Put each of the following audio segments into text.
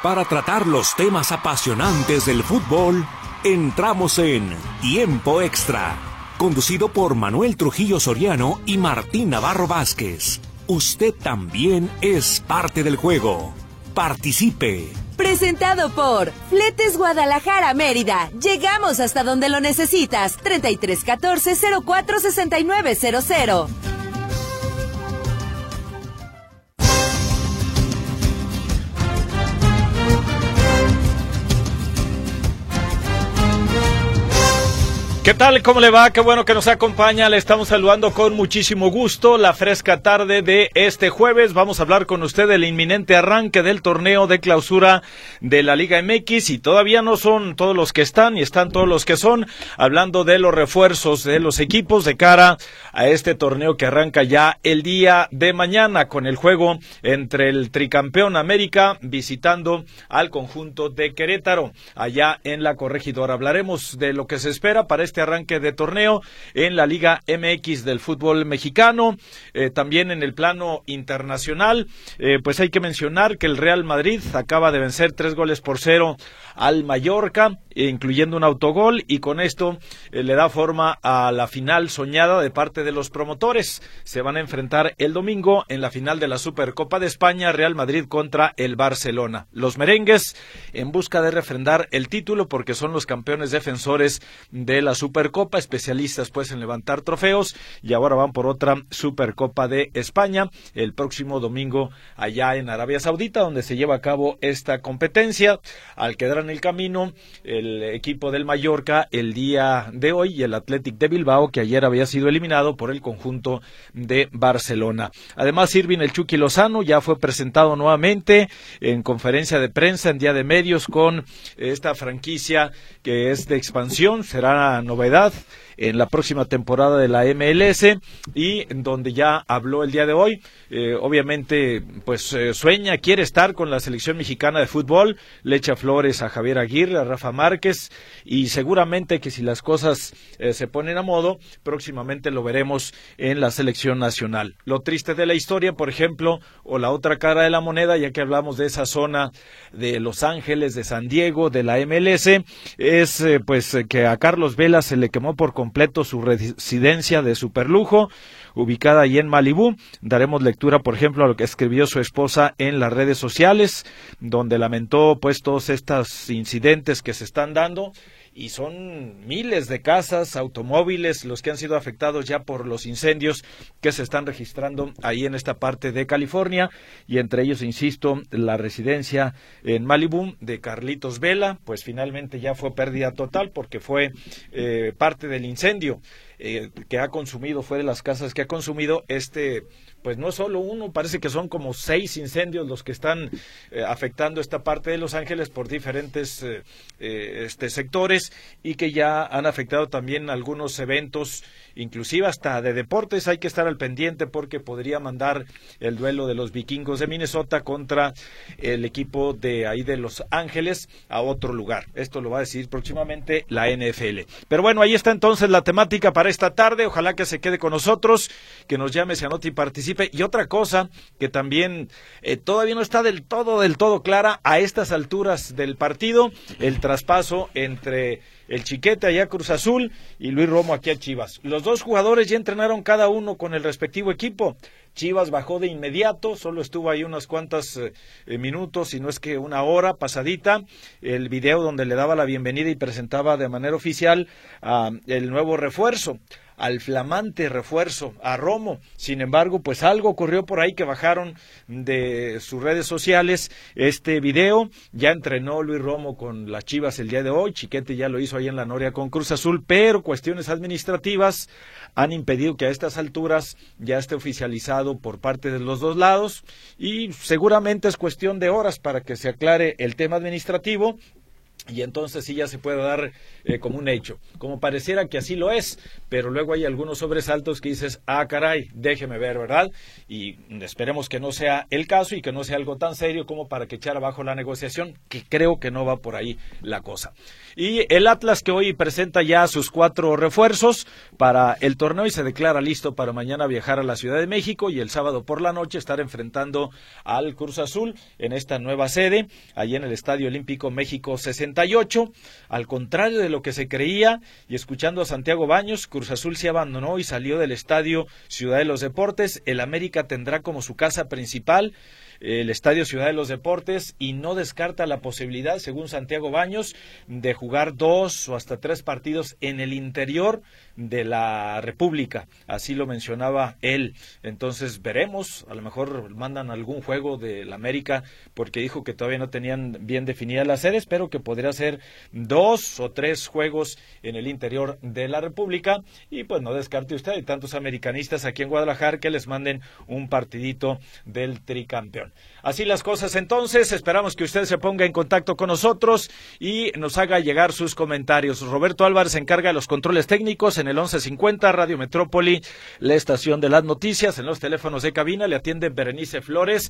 Para tratar los temas apasionantes del fútbol, entramos en Tiempo Extra, conducido por Manuel Trujillo Soriano y Martín Navarro Vázquez. Usted también es parte del juego. Participe. Presentado por Fletes Guadalajara Mérida. Llegamos hasta donde lo necesitas. 3314-046900. ¿Qué tal? ¿Cómo le va? Qué bueno que nos acompaña. Le estamos saludando con muchísimo gusto. La fresca tarde de este jueves. Vamos a hablar con usted del inminente arranque del torneo de clausura de la Liga MX. Y todavía no son todos los que están, y están todos los que son. Hablando de los refuerzos de los equipos de cara a este torneo que arranca ya el día de mañana, con el juego entre el tricampeón América visitando al conjunto de Querétaro, allá en la Corregidora. Hablaremos de lo que se espera para este arranque de torneo en la Liga MX del fútbol mexicano. También en el plano internacional, pues hay que mencionar que el Real Madrid acaba de vencer 3-0 al Mallorca, incluyendo un autogol, y con esto le da forma a la final soñada de parte de los promotores. Se van a enfrentar el domingo en la final de la Supercopa de España, Real Madrid contra el Barcelona. Los merengues en busca de refrendar el título, porque son los campeones defensores de la Supercopa, especialistas pues en levantar trofeos, y ahora van por otra Supercopa de España el próximo domingo allá en Arabia Saudita, donde se lleva a cabo esta competencia. Al quedar en el camino el equipo del Mallorca el día de hoy y el Athletic de Bilbao, que ayer había sido eliminado por el conjunto de Barcelona. Además, Irving el Chucky Lozano ya fue presentado nuevamente en conferencia de prensa en Día de Medios con esta franquicia que es de expansión. Será novedad en la próxima temporada de la MLS, y donde ya habló el día de hoy. Obviamente pues sueña, quiere estar con la selección mexicana de fútbol, le echa flores a Javier Aguirre, a Rafa Márquez, y seguramente que si las cosas se ponen a modo, próximamente lo veremos en la selección nacional. Lo triste de la historia, por ejemplo, o la otra cara de la moneda, ya que hablamos de esa zona de Los Ángeles, de San Diego, de la MLS, es pues que a Carlos Vela se le quemó por completo su residencia de superlujo, ubicada ahí en Malibú. Daremos lectura, por ejemplo, a lo que escribió su esposa en las redes sociales, donde lamentó pues todos estos incidentes que se están dando, y son miles de casas, automóviles, los que han sido afectados ya por los incendios que se están registrando ahí en esta parte de California, y entre ellos, insisto, la residencia en Malibú de Carlitos Vela, pues finalmente ya fue pérdida total, porque fue parte del incendio que ha consumido, fue de las casas que ha consumido pues no solo uno, parece que son como 6 incendios los que están afectando esta parte de Los Ángeles por diferentes sectores, y que ya han afectado también algunos eventos, inclusive hasta de deportes. Hay que estar al pendiente, porque podría mandar el duelo de los Vikingos de Minnesota contra el equipo de ahí de Los Ángeles a otro lugar. Esto lo va a decidir próximamente la NFL. Pero bueno, ahí está entonces la temática para esta tarde. Ojalá que se quede con nosotros, que nos llame, se anote y participe. Y otra cosa que también todavía no está del todo clara a estas alturas del partido: el traspaso entre el Chiquete allá a Cruz Azul y Luis Romo aquí a Chivas. Los dos jugadores ya entrenaron cada uno con el respectivo equipo. Chivas bajó de inmediato, solo estuvo ahí unos cuantos minutos, si no es que una hora pasadita, el video donde le daba la bienvenida y presentaba de manera oficial el nuevo refuerzo, al flamante refuerzo, a Romo. Sin embargo, pues algo ocurrió por ahí, que bajaron de sus redes sociales este video. Ya entrenó Luis Romo con las Chivas el día de hoy, Chiquete ya lo hizo ahí en la Noria con Cruz Azul, pero cuestiones administrativas han impedido que a estas alturas ya esté oficializado por parte de los dos lados, y seguramente es cuestión de horas para que se aclare el tema administrativo, y entonces sí ya se puede dar como un hecho, como pareciera que así lo es, pero luego hay algunos sobresaltos que dices, caray, déjeme ver, ¿verdad? Y esperemos que no sea el caso y que no sea algo tan serio como para que echar abajo la negociación, que creo que no va por ahí la cosa. Y el Atlas, que hoy presenta ya sus 4 refuerzos para el torneo y se declara listo para mañana viajar a la Ciudad de México y el sábado por la noche estar enfrentando al Cruz Azul en esta nueva sede, allí en el Estadio Olímpico México 68. Al contrario de lo que se creía, y escuchando a Santiago Baños, Cruz Azul se abandonó y salió del Estadio Ciudad de los Deportes. El América tendrá como su casa principal el Estadio Ciudad de los Deportes y no descarta la posibilidad, según Santiago Baños, de jugar 2 o hasta 3 partidos en el interior de la República. Así lo mencionaba él. Entonces veremos, a lo mejor mandan algún juego del América, porque dijo que todavía no tenían bien definidas las sedes, pero que podría ser 2 o 3 juegos en el interior de la República. Y pues no descarte usted, hay tantos americanistas aquí en Guadalajara que les manden un partidito del tricampeón. Así las cosas entonces, esperamos que usted se ponga en contacto con nosotros y nos haga llegar sus comentarios. Roberto Álvarez se encarga de los controles técnicos en el 1150 Radio Metrópoli, la estación de las noticias. En los teléfonos de cabina le atiende Berenice Flores,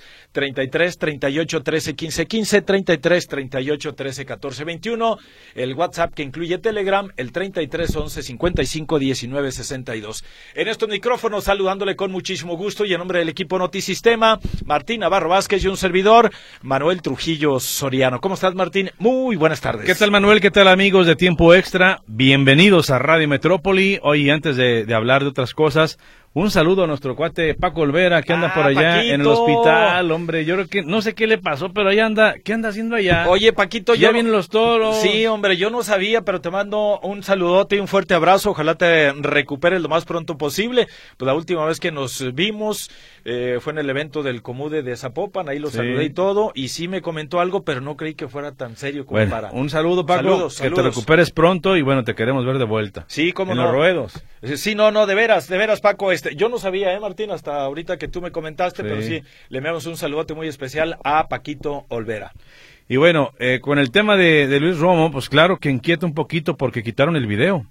33 38 13 15 15, 33 38 13 14 21, el WhatsApp que incluye Telegram, el 33 11 55 19 62. En estos micrófonos saludándole con muchísimo gusto y en nombre del equipo Notisistema, Martín Navarro Vázquez y un servidor, Manuel Trujillo Soriano. ¿Cómo estás, Martín? Muy buenas tardes. ¿Qué tal, Manuel? ¿Qué tal, amigos de Tiempo Extra? Bienvenidos a Radio Metrópoli. Hoy, antes de hablar de otras cosas, un saludo a nuestro cuate Paco Olvera, que anda por allá Paquito. En el hospital, hombre. Yo creo que, no sé qué le pasó, pero ahí anda. ¿Qué anda haciendo allá? Oye, Paquito, ya vienen los toros. Sí, hombre, yo no sabía, pero te mando un saludote y un fuerte abrazo. Ojalá te recuperes lo más pronto posible. Pues la última vez que nos vimos fue en el evento del Comude de Zapopan, ahí lo saludé y todo, y sí me comentó algo, pero no creí que fuera tan serio como para... Un saludo, Paco, saludos. Que te recuperes pronto y bueno, te queremos ver de vuelta. Sí, cómo en no. los ruedos. Sí, no, de veras, Paco, yo no sabía, Martín, hasta ahorita que tú me comentaste, pero sí, le enviamos un saludote muy especial a Paquito Olvera. Y bueno, con el tema de Luis Romo, pues claro que inquieta un poquito porque quitaron el video.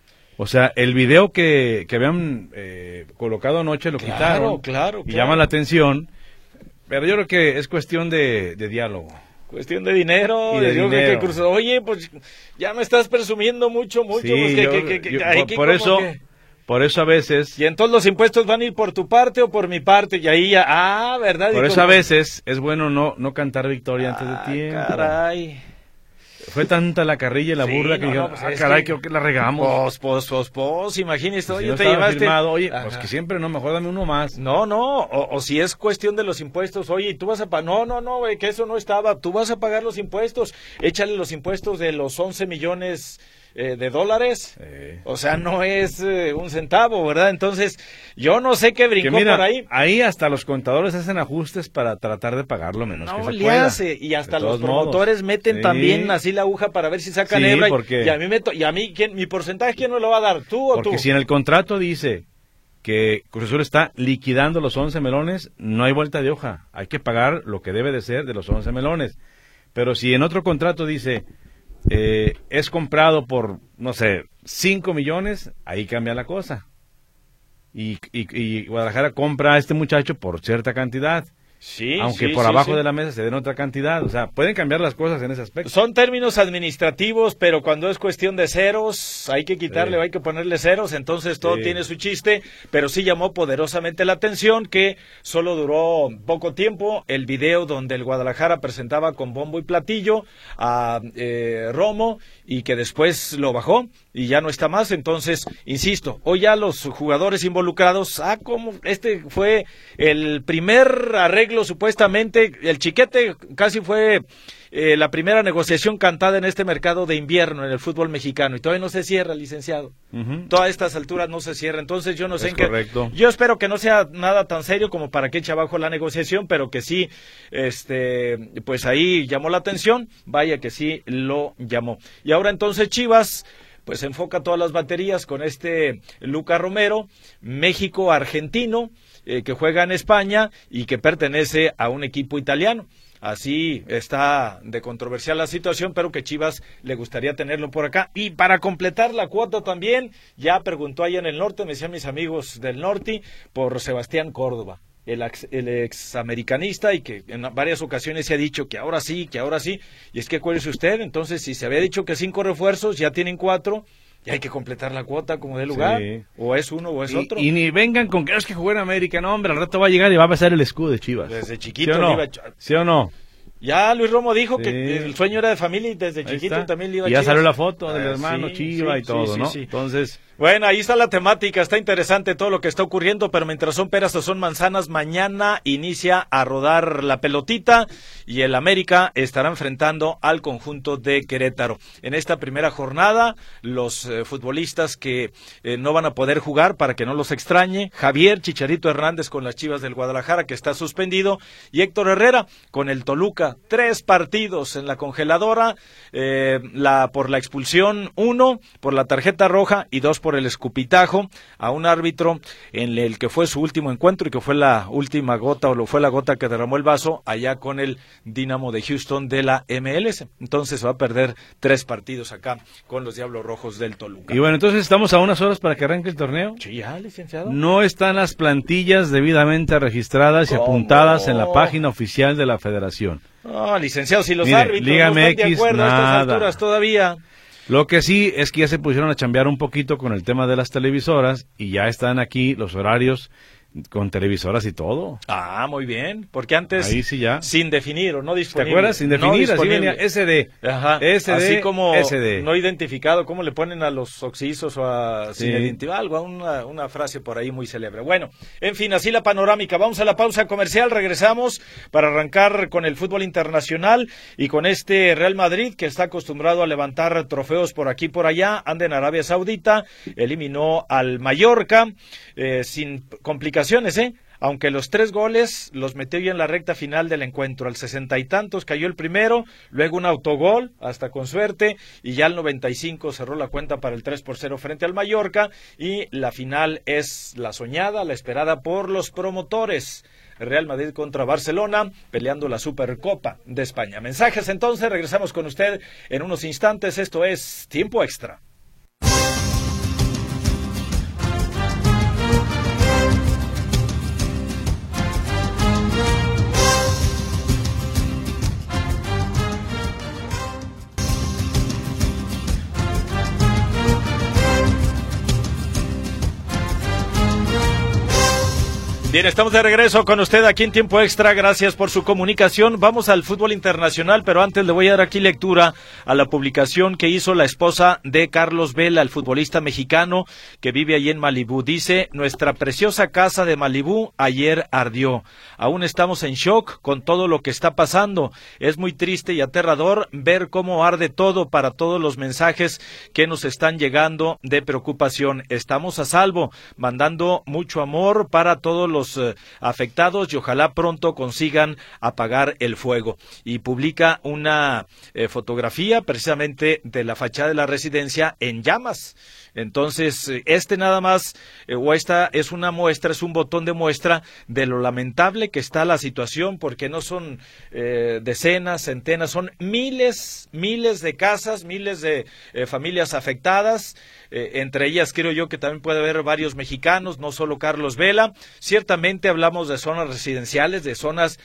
O sea, el video que habían colocado anoche lo quitaron. Claro. Y llama la atención, pero yo creo que es cuestión de diálogo. Cuestión de dinero. Y de dinero. Oye, pues ya me estás presumiendo mucho. Sí, pues, por eso a veces... Y entonces los impuestos van a ir por tu parte o por mi parte, y ahí ya... ¿verdad? Por eso a veces es bueno no cantar victoria antes de tiempo. Caray. Fue tanta la carrilla y la burla que dijeron, caray, creo que la regamos. Imagínese, oye, si te no llevaste... firmado, oye, pues que siempre no, mejor dame uno más. No, o si es cuestión de los impuestos, oye, tú vas a pagar... No, güey, que eso no estaba, tú vas a pagar los impuestos, échale los impuestos de los 11 millones... de dólares, o sea, no es un centavo, ¿verdad? Entonces, yo no sé qué brincó por ahí. Ahí hasta los contadores hacen ajustes para tratar de pagar lo menos que se pueda. Y hasta los promotores meten también así la aguja para ver si sacan hebra. Y a mí mi porcentaje, ¿quién me lo va a dar? ¿Tú o tú? Porque si en el contrato dice que Cruz Azul está liquidando los 11 melones, no hay vuelta de hoja. Hay que pagar lo que debe de ser de los 11 melones. Pero si en otro contrato dice... es comprado por, no sé, 5 millones, ahí cambia la cosa. Y Guadalajara compra a este muchacho por cierta cantidad. Sí, aunque por abajo de la mesa se den otra cantidad, o sea, pueden cambiar las cosas en ese aspecto. Son términos administrativos, pero cuando es cuestión de ceros, hay que quitarle, hay que ponerle ceros, entonces todo tiene su chiste, pero sí llamó poderosamente la atención que solo duró poco tiempo el video donde el Guadalajara presentaba con bombo y platillo a Romo y que después lo bajó y ya no está más. Entonces, insisto, hoy ya los jugadores involucrados, como este fue el primer arreglo supuestamente, el chiquete casi fue la primera negociación cantada en este mercado de invierno en el fútbol mexicano y todavía no se cierra, licenciado. Todas estas alturas no se cierra, entonces yo no sé en qué. Yo espero que no sea nada tan serio como para que eche abajo la negociación, pero que sí, pues ahí llamó la atención, vaya que sí lo llamó. Y ahora entonces Chivas pues enfoca todas las baterías con Luca Romero, México-argentino, que juega en España y que pertenece a un equipo italiano. Así está de controversial la situación, pero que Chivas le gustaría tenerlo por acá. Y para completar la cuota también, ya preguntó allá en el norte, me decían mis amigos del norte, por Sebastián Córdoba, el examericanista, y que en varias ocasiones se ha dicho que ahora sí, y es que acuérdese usted, entonces si se había dicho que 5 refuerzos, ya tienen 4, y hay que completar la cuota como de lugar, sí. O es uno o es otro. Y ni vengan con que es que jugó en América, no hombre, al rato va a llegar y va a besar el escudo de Chivas. Desde chiquito. ¿Sí o no? ¿Sí o no? Ya Luis Romo dijo que el sueño era de familia y desde chiquito también le iba a Chivas. Y ya salió la foto del hermano Chiva y todo, ¿no? Sí. Entonces... Bueno, ahí está la temática, está interesante todo lo que está ocurriendo, pero mientras son peras o son manzanas, mañana inicia a rodar la pelotita y el América estará enfrentando al conjunto de Querétaro. En esta primera jornada, los futbolistas que no van a poder jugar, para que no los extrañe, Javier Chicharito Hernández con las Chivas del Guadalajara, que está suspendido, y Héctor Herrera con el Toluca. 3 partidos en la congeladora, por la expulsión 1, por la tarjeta roja y 2 por el escupitajo a un árbitro en el que fue su último encuentro y que fue la última gota, o lo fue la gota que derramó el vaso allá con el Dynamo de Houston de la MLS. Entonces va a perder 3 partidos acá con los Diablos Rojos del Toluca. Y bueno, entonces estamos a unas horas para que arranque el torneo. Sí, ya, licenciado. No están las plantillas debidamente registradas y apuntadas en la página oficial de la Federación. No, licenciado, si los árbitros Liga no están MX, de acuerdo a estas alturas todavía. Lo que sí es que ya se pusieron a chambear un poquito con el tema de las televisoras y ya están aquí los horarios con televisoras y todo. Ah, muy bien, porque antes ahí sí ya. Sin definir o no disponible. ¿Te acuerdas? Sin definir, así venía SD. Ajá. SD, así como SD. No identificado, ¿cómo le ponen a los oxisos o a sin identificar? Algo, una frase por ahí muy célebre. Bueno, en fin, así la panorámica. Vamos a la pausa comercial, regresamos para arrancar con el fútbol internacional y con este Real Madrid que está acostumbrado a levantar trofeos por aquí y por allá. Anda en Arabia Saudita, eliminó al Mallorca sin complicaciones, aunque los 3 goles los metió ya en la recta final del encuentro. Al 60 y tantos cayó el primero, luego un autogol, hasta con suerte, y ya al 95 cerró la cuenta para el 3-0 frente al Mallorca, y la final es la soñada, la esperada por los promotores. Real Madrid contra Barcelona, peleando la Supercopa de España. Mensajes entonces, regresamos con usted en unos instantes. Esto es Tiempo Extra. Bien, estamos de regreso con usted aquí en Tiempo Extra, gracias por su comunicación. Vamos al fútbol internacional, pero antes le voy a dar aquí lectura a la publicación que hizo la esposa de Carlos Vela, el futbolista mexicano que vive allí en Malibú. Dice: nuestra preciosa casa de Malibú ayer ardió. Aún estamos en shock con todo lo que está pasando. Es muy triste y aterrador ver cómo arde todo para todos los mensajes que nos están llegando de preocupación. Estamos a salvo, mandando mucho amor para todos los afectados y ojalá pronto consigan apagar el fuego. Y publica una fotografía precisamente de la fachada de la residencia en llamas. Entonces, nada más, o esta es una muestra, es un botón de muestra de lo lamentable que está la situación, porque no son decenas, centenas, son miles de casas, miles de familias afectadas, entre ellas creo yo que también puede haber varios mexicanos, no solo Carlos Vela. Ciertamente hablamos de zonas residenciales, de zonas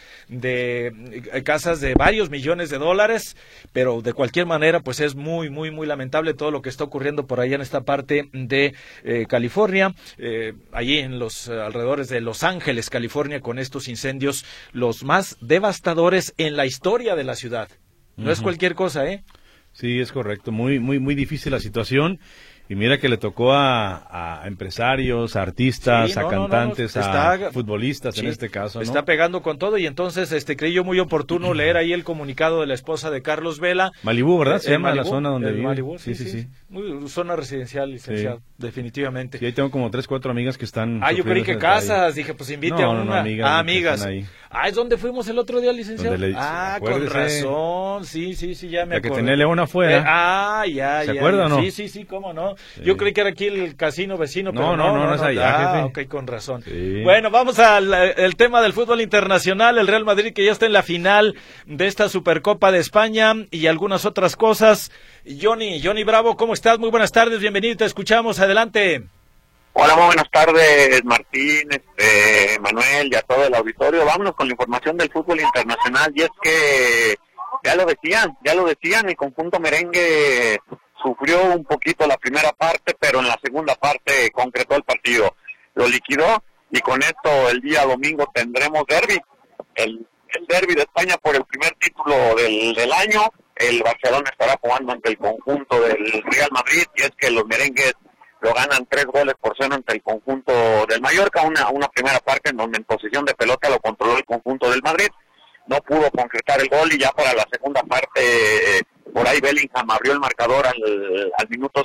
de casas de varios millones de dólares, pero de cualquier manera pues es muy lamentable todo lo que está ocurriendo por allá en esta parte de California, allí en los alrededores de Los Ángeles, California, con estos incendios los más devastadores en la historia de la ciudad. No es cualquier cosa, ¿eh? Sí, es correcto, muy difícil la situación. Y mira que le tocó a empresarios, a artistas, a cantantes, a futbolistas en este caso, ¿no? Está pegando con todo y entonces creí yo muy oportuno leer ahí el comunicado de la esposa de Carlos Vela. Malibú, ¿verdad? Se llama Malibú, la zona donde vive. Malibú, sí. Muy, zona residencial, licenciado, definitivamente. Sí, ahí tengo como 3, 4 amigas que están... yo creí que casas, dije, pues invite a una. No, amigas. ¿Es donde fuimos el otro día, licenciado? Con razón, sí, ya me acuerdo. La que tenía León afuera. Ya. ¿Se acuerda o no? Sí, cómo no. Sí. Yo creí que era aquí el casino vecino, pero no es allá. Ok, con razón. Sí. Bueno, vamos al tema del fútbol internacional, el Real Madrid que ya está en la final de esta Supercopa de España y algunas otras cosas. Johnny Bravo, ¿cómo estás? Muy buenas tardes, bienvenido, te escuchamos, adelante. Hola, muy buenas tardes, Martín, Manuel y a todo el auditorio. Vámonos con la información del fútbol internacional, y es que ya lo decían, el conjunto merengue sufrió un poquito la primera parte, pero en la segunda parte concretó el partido, lo liquidó, y con esto el día domingo tendremos derbi, el derbi de España por el primer título del año. El Barcelona estará jugando ante el conjunto del Real Madrid, y es que los merengues lo ganan 3-0 ante el conjunto del Mallorca, una primera parte en donde en posesión de pelota lo controló el conjunto del Madrid, no pudo concretar el gol, y ya para la segunda parte por ahí Bellingham abrió el marcador al minuto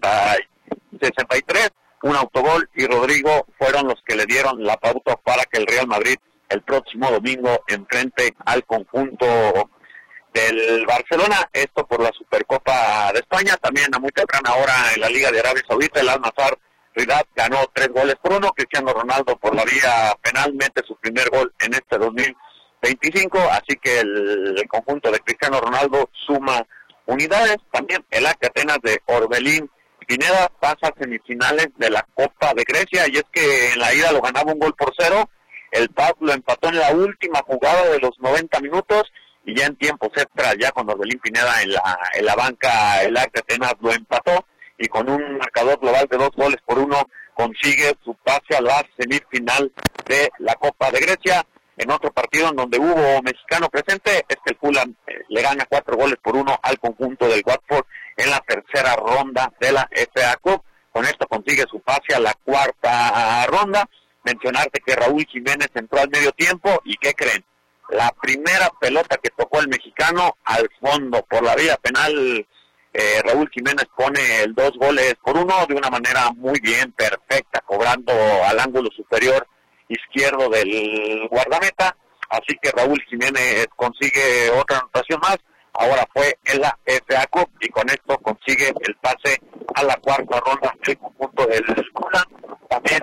63, un autogol, y Rodrigo fueron los que le dieron la pauta para que el Real Madrid el próximo domingo enfrente al conjunto del Barcelona, esto por la Supercopa de España. También a muy temprana hora en la Liga de Arabia Saudita, el Al-Nassr Riyadh ganó 3-1. Cristiano Ronaldo por la vía penal mete su primer gol en este 2025, así que el conjunto de Cristiano Ronaldo suma unidades. También el AC Atenas de Orbelín Pineda pasa a semifinales de la Copa de Grecia, y es que en la ida lo ganaba 1-0, el PAOK lo empató en la última jugada de los 90 minutos, y ya en tiempos extra, ya con Orbelín Pineda en la banca, el AC Atenas lo empató, y con un marcador global de 2-1 consigue su pase a la semifinal de la Copa de Grecia. En otro partido en donde hubo mexicano presente, es que el Fulham le gana 4-1 al conjunto del Watford en la tercera ronda de la FA Cup. Con esto consigue su pase a la cuarta ronda. Mencionarte que Raúl Jiménez entró al medio tiempo, y ¿qué creen? La primera pelota que tocó el mexicano al fondo por la vía penal, Raúl Jiménez pone el 2-1 de una manera muy bien, perfecta, cobrando al ángulo superior izquierdo del guardameta, así que Raúl Jiménez consigue otra anotación más, ahora fue en la FA Cup, y con esto consigue el pase a la cuarta ronda del conjunto del Fulham. También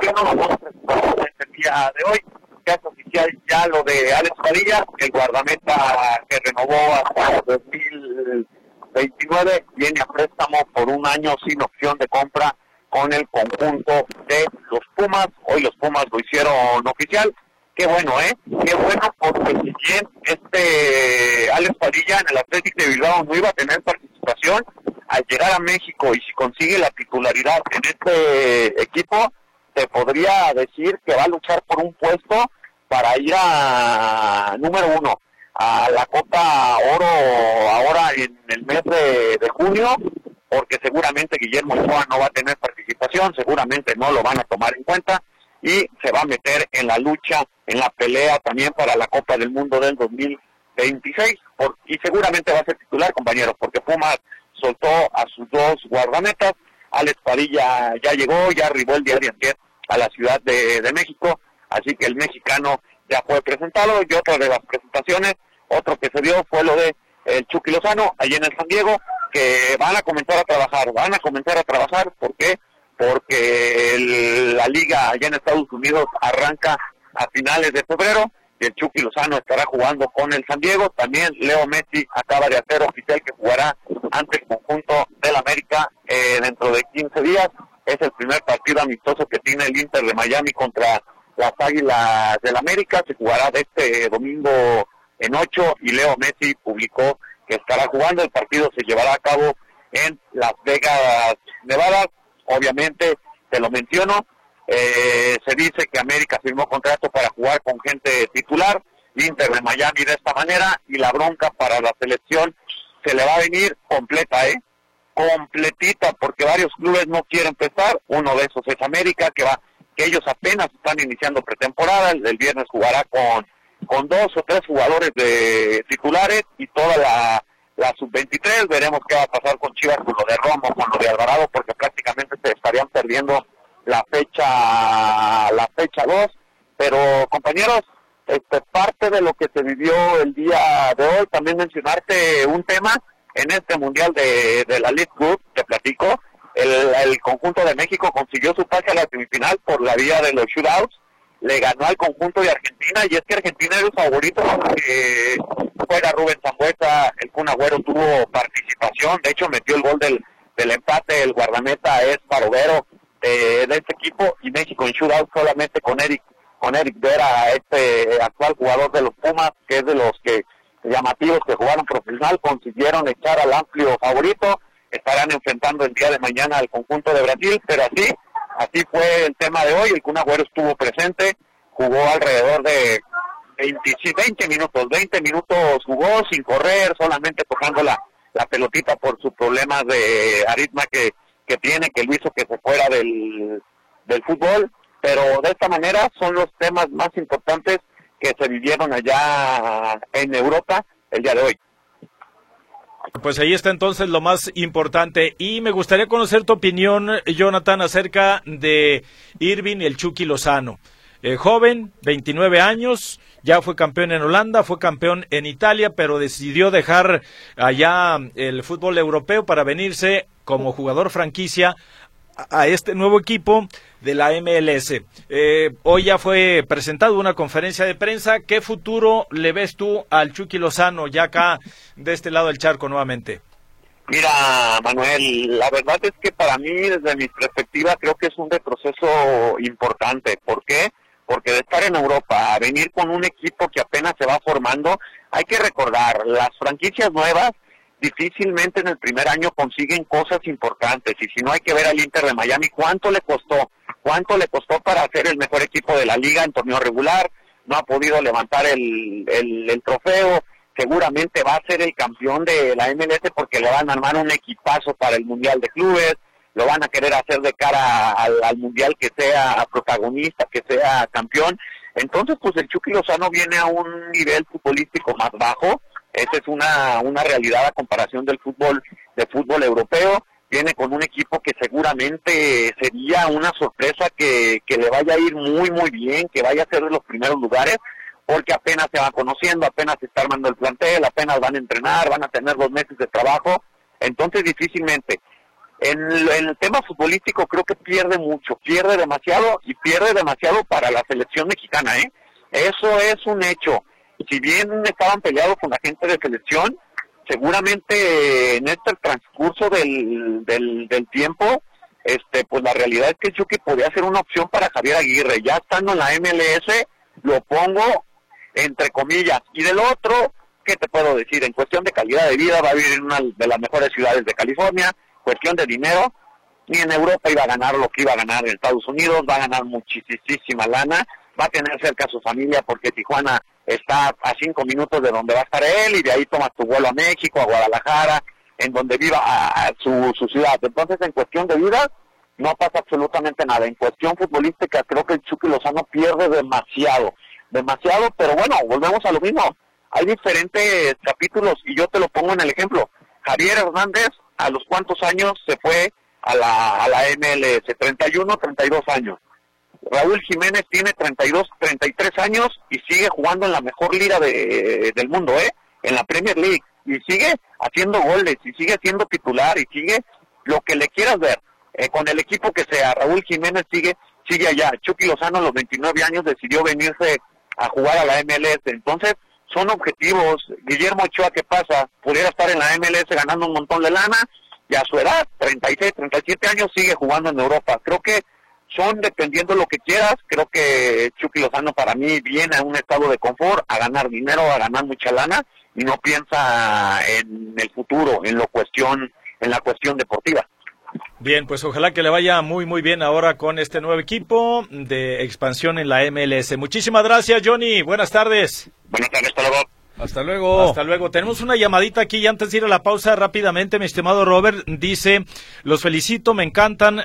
el día de hoy ya es oficial ya lo de Alex Padilla, el guardameta que renovó hasta el 2029, viene a préstamo por un año sin opción de compra con el conjunto de los Pumas. Hoy los Pumas lo hicieron oficial. Qué bueno, qué bueno, porque si bien Alex Padilla en el Athletic de Bilbao no iba a tener participación, al llegar a México y si consigue la titularidad en este equipo, te podría decir que va a luchar por un puesto para ir a número 1 a la Copa Oro ahora en el mes de junio, porque seguramente Guillermo Ochoa no va a tener participación, seguramente no lo van a tomar en cuenta, y se va a meter en la lucha, en la pelea también para la Copa del Mundo del 2026, y seguramente va a ser titular, compañeros, porque Pumas soltó a sus dos guardametas. Alex Padilla ya llegó, ya arribó el día de ayer a la Ciudad de México, así que el mexicano ya fue presentado. Y otra de las presentaciones, otro que se dio fue lo de el Chucky Lozano, allí en el San Diego, que van a comenzar a trabajar, ¿por qué? Porque la liga allá en Estados Unidos arranca a finales de febrero, y el Chucky Lozano estará jugando con el San Diego. También Leo Messi acaba de hacer oficial que jugará ante el conjunto del América dentro de 15 días. Es el primer partido amistoso que tiene el Inter de Miami contra las Águilas del América. Se jugará de este domingo en 8, y Leo Messi publicó que estará jugando. El partido se llevará a cabo en Las Vegas, Nevada. Obviamente, te lo menciono, se dice que América firmó contrato para jugar con gente titular, Inter de Miami de esta manera, y la bronca para la selección se le va a venir completa, completita, porque varios clubes no quieren prestar. Uno de esos es América, que ellos apenas están iniciando pretemporada. El viernes jugará con 2 o 3 jugadores de titulares y toda la sub-23. Veremos qué va a pasar con Chivas, con lo de Romo, con lo de Alvarado, porque prácticamente se estarían perdiendo la fecha 2. Pero, compañeros, parte de lo que se vivió el día de hoy, también mencionarte un tema en este mundial de la League Cup, te platico, el conjunto de México consiguió su pase a la semifinal por la vía de los shootouts, le ganó al conjunto de Argentina, y es que Argentina era el favorito, porque fuera Rubén Sambueza, el Kun Agüero tuvo participación, de hecho metió el gol del empate, el guardameta es Barovero de este equipo, y México en shootout solamente con Eric Vera, este actual jugador de los Pumas, que es de los que llamativos que jugaron profesional, consiguieron echar al amplio favorito. Estarán enfrentando el día de mañana al conjunto de Brasil, pero así fue el tema de hoy. El Kun Agüero estuvo presente, jugó alrededor de 20 minutos jugó sin correr, solamente tocando la pelotita por sus problemas de aritma que tiene, que lo hizo que se fuera del fútbol. Pero de esta manera son los temas más importantes que se vivieron allá en Europa el día de hoy. Pues ahí está entonces lo más importante, y me gustaría conocer tu opinión, Jonathan, acerca de Irving el Chucky Lozano. Joven, 29 años, ya fue campeón en Holanda, fue campeón en Italia, pero decidió dejar allá el fútbol europeo para venirse como jugador franquicia a este nuevo equipo de la MLS. Hoy ya fue presentado una conferencia de prensa. ¿Qué futuro le ves tú al Chucky Lozano ya acá de este lado del charco nuevamente? Mira, Manuel, la verdad es que para mí, desde mi perspectiva, creo que es un retroceso importante. ¿Por qué? Porque de estar en Europa a venir con un equipo que apenas se va formando, hay que recordar, las franquicias nuevas difícilmente en el primer año consiguen cosas importantes, y si no, hay que ver al Inter de Miami cuánto le costó para ser el mejor equipo de la liga en torneo regular, no ha podido levantar el trofeo, seguramente va a ser el campeón de la MLS porque le van a armar un equipazo para el Mundial de Clubes, lo van a querer hacer de cara al Mundial, que sea protagonista, que sea campeón. Entonces, pues el Chucky Lozano viene a un nivel futbolístico más bajo. Esa es una realidad a comparación del fútbol europeo. Viene con un equipo que seguramente sería una sorpresa que le vaya a ir muy muy bien, que vaya a ser de los primeros lugares, porque apenas se va conociendo, apenas se está armando el plantel, apenas van a entrenar, van a tener 2 meses de trabajo. Entonces difícilmente. En el tema futbolístico creo que pierde mucho, pierde demasiado para la selección mexicana, Eso es un hecho. Si bien estaban peleados con la gente de selección, seguramente en este transcurso del tiempo, pues la realidad es que Chucky podía ser una opción para Javier Aguirre. Ya estando en la MLS, lo pongo entre comillas. Y del otro, ¿qué te puedo decir? En cuestión de calidad de vida, va a vivir en una de las mejores ciudades de California. Cuestión de dinero, ni en Europa iba a ganar lo que iba a ganar en Estados Unidos, va a ganar muchísima lana, va a tener cerca a su familia porque Tijuana está a 5 minutos de donde va a estar él, y de ahí tomas tu vuelo a México, a Guadalajara, en donde viva su ciudad. Entonces, en cuestión de vida, no pasa absolutamente nada. En cuestión futbolística, creo que el Chucky Lozano pierde demasiado, pero bueno, volvemos a lo mismo. Hay diferentes capítulos, y yo te lo pongo en el ejemplo. Javier Hernández, ¿a los cuántos años se fue a la MLS? 31, 32 años. Raúl Jiménez tiene 32, 33 años y sigue jugando en la mejor liga del mundo, en la Premier League, y sigue haciendo goles, y sigue siendo titular, y sigue lo que le quieras ver, con el equipo que sea. Raúl Jiménez sigue allá. Chucky Lozano a los 29 años decidió venirse a jugar a la MLS. Entonces, son objetivos. Guillermo Ochoa, ¿qué pasa? Pudiera estar en la MLS ganando un montón de lana, y a su edad, 36, 37 años, sigue jugando en Europa. Creo que son dependiendo lo que quieras. Creo que Chucky Lozano para mí viene a un estado de confort, a ganar dinero, a ganar mucha lana, y no piensa en el futuro, en la cuestión deportiva. Bien, pues ojalá que le vaya muy muy bien ahora con este nuevo equipo de expansión en la MLS. Muchísimas gracias, Johnny. Buenas tardes. Buenas tardes, hasta luego. Hasta luego. Hasta luego. Tenemos una llamadita aquí y antes de ir a la pausa rápidamente, mi estimado Robert, dice, los felicito, me encantan,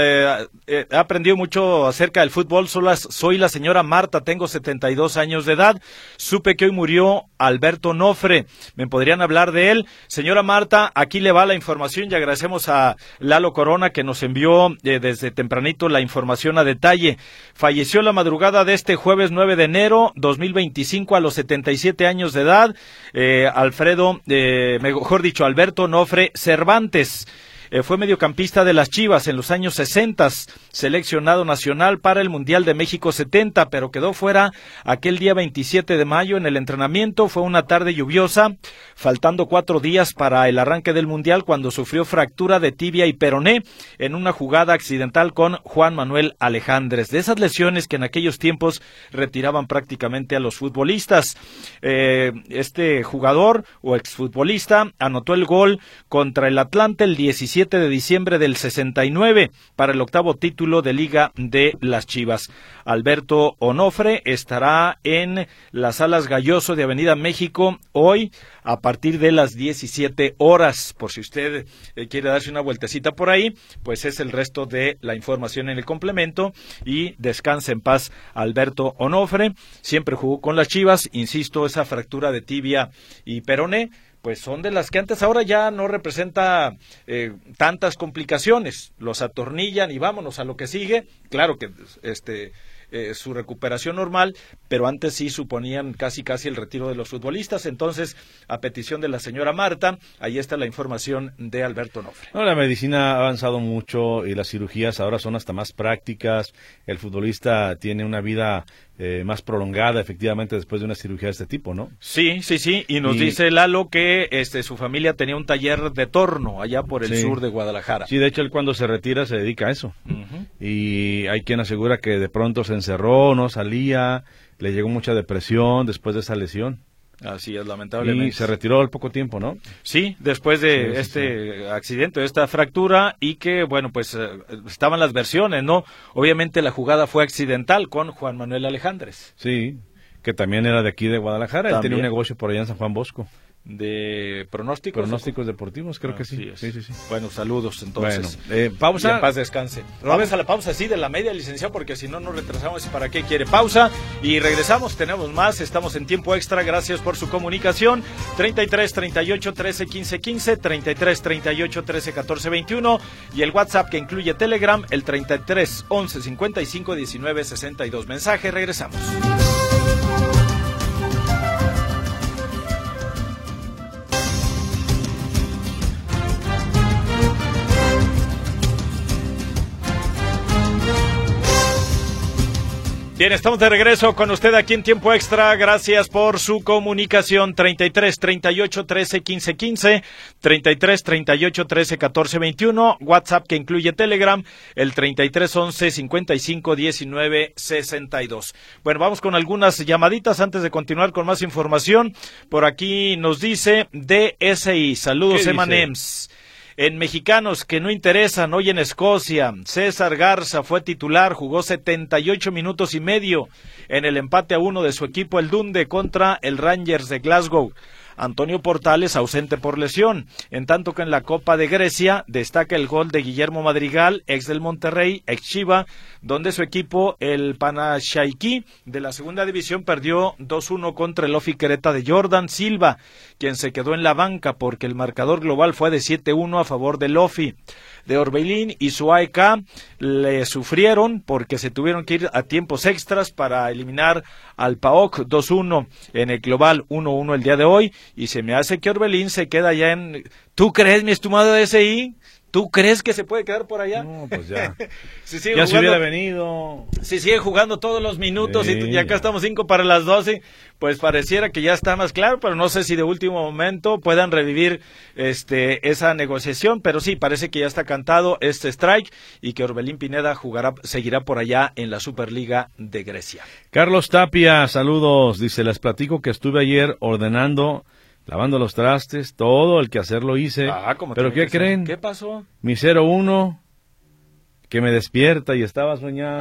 he aprendido mucho acerca del fútbol, soy la señora Marta, tengo 72 años de edad, supe que hoy murió Alberto Nofre, ¿me podrían hablar de él? Señora Marta, aquí le va la información y agradecemos a Lalo Corona que nos envió desde tempranito la información a detalle. Falleció la madrugada de este jueves 9 de enero 2025 a los 77 años de edad, Alberto Nofre Cervantes. fue mediocampista de las Chivas en los años 60, seleccionado nacional para el Mundial de México 70, pero quedó fuera aquel día 27 de mayo en el entrenamiento. Fue una tarde lluviosa, faltando 4 días para el arranque del Mundial, cuando sufrió fractura de tibia y peroné en una jugada accidental con Juan Manuel Alejandres. De esas lesiones que en aquellos tiempos retiraban prácticamente a los futbolistas. Este jugador o exfutbolista anotó el gol contra el Atlante el 17 de diciembre del 69 para el 8º título de Liga de las Chivas. Alberto Onofre estará en las Salas Galloso de Avenida México hoy a partir de las 17 horas. Por si usted quiere darse una vueltecita por ahí, pues es el resto de la información en el complemento. Y descanse en paz Alberto Onofre. Siempre jugó con las Chivas, insisto, esa fractura de tibia y peroné pues son de las que antes, ahora ya no representa tantas complicaciones. Los atornillan y vámonos a lo que sigue. Claro que su recuperación normal, pero antes sí suponían casi el retiro de los futbolistas. Entonces, a petición de la señora Marta, ahí está la información de Alberto Onofre. No, la medicina ha avanzado mucho y las cirugías ahora son hasta más prácticas. El futbolista tiene una vida más prolongada, efectivamente, después de una cirugía de este tipo, ¿no? Sí, y nos dice Lalo que su familia tenía un taller de torno allá por el sur de Guadalajara. Sí, de hecho, él cuando se retira se dedica a eso. Y hay quien asegura que de pronto se encerró, no salía, le llegó mucha depresión después de esa lesión. Así es, lamentablemente. Y se retiró al poco tiempo, ¿no? Sí, después de accidente, de esta fractura, y que, bueno, pues estaban las versiones, ¿no? Obviamente la jugada fue accidental con Juan Manuel Alejandres. Sí, que también era de aquí de Guadalajara, él tenía un negocio por allá en San Juan Bosco. ¿De pronósticos? Pronósticos deportivos, creo que sí. Sí. Bueno, saludos entonces. Bueno, pausa. Y en paz descanse. Vamos a la pausa, sí, de la media, licenciado, porque si no nos retrasamos. ¿Para qué quiere? Pausa y regresamos. Tenemos más. Estamos en tiempo extra. Gracias por su comunicación. 33 38 13 15 15, 33 38 13 14 21 y el WhatsApp que incluye Telegram, el 33 11 55 19 62. Mensaje, regresamos. Bien, estamos de regreso con usted aquí en Tiempo Extra. Gracias por su comunicación. 33 38 13 15 15, 33 38 13 14 21, WhatsApp que incluye Telegram, el 33 11 55 19 62. Bueno, vamos con algunas llamaditas antes de continuar con más información. Por aquí nos dice DSI. Saludos, Emanems. En mexicanos que no interesan, hoy en Escocia, César Garza fue titular, jugó 78 minutos y medio en el empate a 1 de su equipo, el Dundee, contra el Rangers de Glasgow. Antonio Portales ausente por lesión, en tanto que en la Copa de Grecia destaca el gol de Guillermo Madrigal, ex del Monterrey, ex Chiva, donde su equipo, el Panathinaikos de la segunda división, perdió 2-1 contra el Ofi Querétaro de Jordan Silva, quien se quedó en la banca porque el marcador global fue de 7-1 a favor del Ofi. De Orbelín y su AEK le sufrieron porque se tuvieron que ir a tiempos extras para eliminar al PAOK 2-1 en el global 1-1 el día de hoy, y se me hace que Orbelín se queda ya en... ¿Tú crees, mi estimado DSI? ¿Tú crees que se puede quedar por allá? No, pues ya. Si ya jugando, se hubiera venido. Si sigue jugando todos los minutos y acá estamos 5 para las 12, pues pareciera que ya está más claro, pero no sé si de último momento puedan revivir esa negociación, pero sí, parece que ya está cantado este strike y que Orbelín Pineda seguirá por allá en la Superliga de Grecia. Carlos Tapia, saludos. Dice, les platico que estuve ayer ordenando, lavando los trastes, todo el quehacer lo hice. ¿Pero qué creen? ¿Qué pasó? Mi 01, que me despierta y estaba soñando.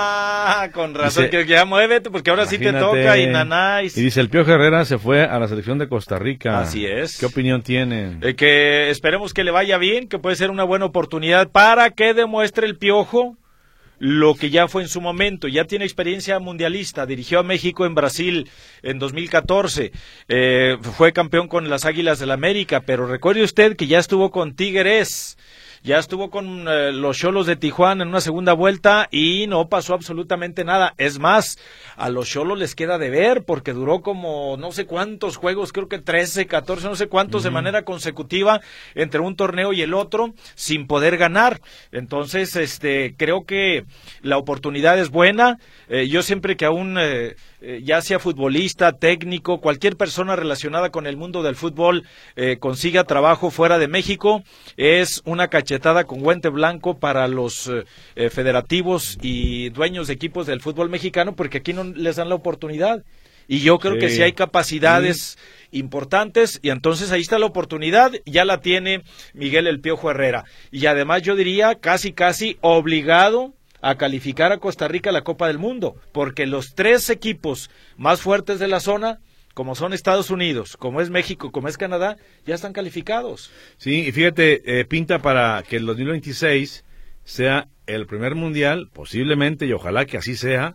Con razón, dice, que ya muévete, porque ahora sí te toca y nanáis. Y dice, el Piojo Herrera se fue a la selección de Costa Rica. Así es. ¿Qué opinión tienen? Que esperemos que le vaya bien, que puede ser una buena oportunidad para que demuestre el Piojo lo que ya fue en su momento. Ya tiene experiencia mundialista, dirigió a México en Brasil en 2014, fue campeón con las Águilas del América, pero recuerde usted que ya estuvo con Tigres, ya estuvo con los Xolos de Tijuana en una segunda vuelta y no pasó absolutamente nada. Es más, a los Xolos les queda de ver porque duró como no sé cuántos juegos, creo que 13, 14, no sé cuántos de manera consecutiva entre un torneo y el otro sin poder ganar. Entonces, creo que la oportunidad es buena. Yo siempre que aún ya sea futbolista, técnico, cualquier persona relacionada con el mundo del fútbol consiga trabajo fuera de México, es una cachetada con guante blanco para los federativos y dueños de equipos del fútbol mexicano, porque aquí no les dan la oportunidad. Y yo creo que sí hay capacidades importantes, y entonces ahí está la oportunidad, ya la tiene Miguel El Piojo Herrera. Y además yo diría casi obligado a calificar a Costa Rica a la Copa del Mundo, porque los 3 equipos más fuertes de la zona, como son Estados Unidos, como es México, como es Canadá, ya están calificados. Sí, y fíjate, pinta para que el 2026 sea el primer mundial, posiblemente, y ojalá que así sea,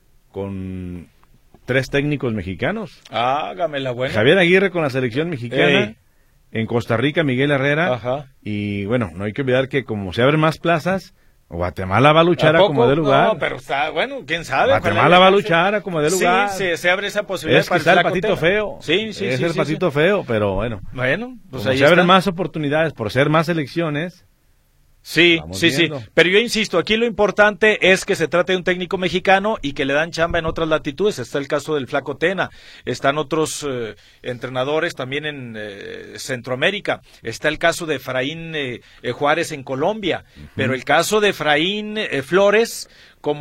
con 3 técnicos mexicanos. Hágame la buena. Javier Aguirre con la selección mexicana, en Costa Rica Miguel Herrera. Ajá. Y bueno, no hay que olvidar que como se abren más plazas, Guatemala va a luchar a como de lugar. No, pero está, bueno, quién sabe. Guatemala va a luchar a como de lugar. Sí, se abre esa posibilidad. Es quizá el patito feo. Sí. Es el patito feo, pero bueno. Bueno, pues como ahí se abren está. más oportunidades por ser más elecciones. Sí. Viendo. Pero yo insisto, aquí lo importante es que se trate de un técnico mexicano y que le dan chamba en otras latitudes. Está el caso del Flaco Tena, están otros entrenadores también en Centroamérica, está el caso de Efraín Juárez en Colombia, pero el caso de Efraín Flores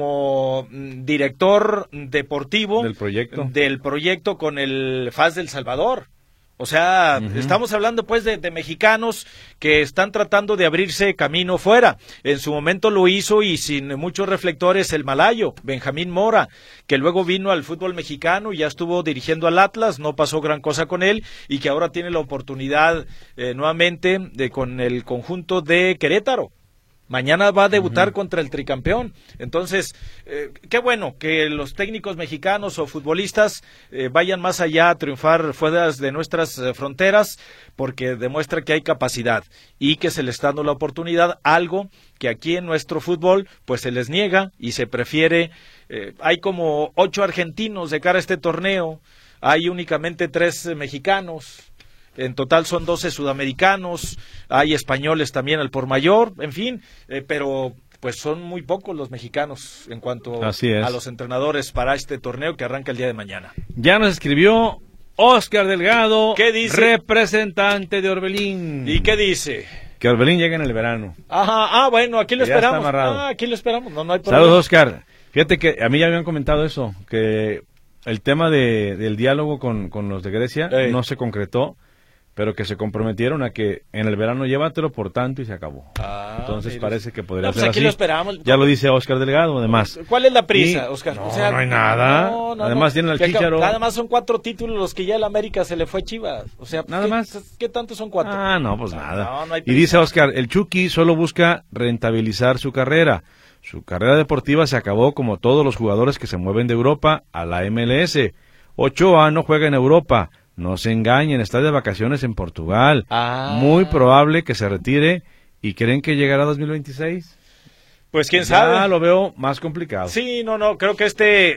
como director deportivo del proyecto con el FAS del Salvador. O sea, estamos hablando pues de mexicanos que están tratando de abrirse camino fuera. En su momento lo hizo y sin muchos reflectores el malayo, Benjamín Mora, que luego vino al fútbol mexicano y ya estuvo dirigiendo al Atlas, no pasó gran cosa con él y que ahora tiene la oportunidad nuevamente con el conjunto de Querétaro. Mañana va a debutar contra el tricampeón. Entonces, qué bueno que los técnicos mexicanos o futbolistas vayan más allá a triunfar fuera de nuestras fronteras, porque demuestra que hay capacidad y que se les está dando la oportunidad, algo que aquí en nuestro fútbol pues se les niega y se prefiere. Hay como 8 argentinos de cara a este torneo, hay únicamente 3 mexicanos. En total son 12 sudamericanos, hay españoles también al por mayor, en fin, pero pues son muy pocos los mexicanos en cuanto a los entrenadores para este torneo que arranca el día de mañana. Ya nos escribió Oscar Delgado, ¿qué dice? Representante de Orbelín. ¿Y qué dice? Que Orbelín llega en el verano. Ajá, bueno, aquí lo ya esperamos. Está amarrado. Aquí lo esperamos, no hay problema. Saludos, Oscar. Fíjate que a mí ya me habían comentado eso, que el tema del diálogo con los de Grecia no se concretó, pero que se comprometieron a que en el verano llévatelo por tanto y se acabó. Entonces mire, parece que podría ser aquí así. Lo esperamos. Ya lo dice Oscar Delgado, además. ¿Cuál es la prisa, Oscar? No, no hay nada. Además tienen al Chícharo. Nada más son 4 títulos los que ya el América se le fue Chivas. O sea, nada más. ¿Qué tanto son 4? No, pues nada. No hay y dice Oscar, el Chucky solo busca rentabilizar su carrera. Su carrera deportiva se acabó como todos los jugadores que se mueven de Europa a la MLS. Ochoa no juega en Europa. No se engañen, está de vacaciones en Portugal. Muy probable que se retire. ¿Y creen que llegará a 2026? Pues quién sabe. Ya lo veo más complicado. Sí, creo que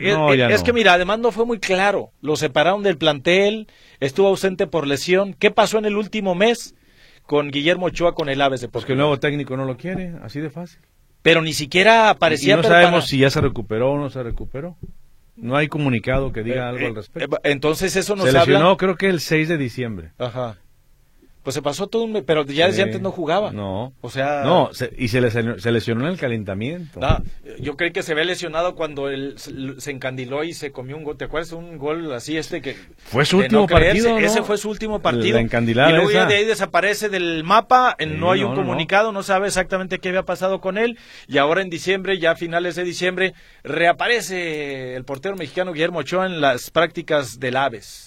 es que mira, además no fue muy claro. Lo separaron del plantel, estuvo ausente por lesión. ¿Qué pasó en el último mes con Guillermo Ochoa con el Aves de Portugal? Pues que el nuevo técnico no lo quiere, así de fácil. Pero ni siquiera aparecía. Y no sabemos si ya se recuperó o no se recuperó. No hay comunicado que diga algo al respecto. Entonces eso nos habla. Se lesionó, habla... creo que el 6 de diciembre. Ajá. Pues se pasó todo pero ya desde antes no jugaba. No. O sea... No, se lesionó en el calentamiento. No, yo creí que se había lesionado cuando él se encandiló y se comió un gol. ¿Te acuerdas? Un gol así que... Fue su último partido, ¿no? Ese fue su último partido. La encandilada y luego esa. ya de ahí desaparece del mapa, no hay un comunicado, no sabe exactamente qué había pasado con él. Y ahora en diciembre, ya a finales de diciembre, reaparece el portero mexicano Guillermo Ochoa en las prácticas del Aves.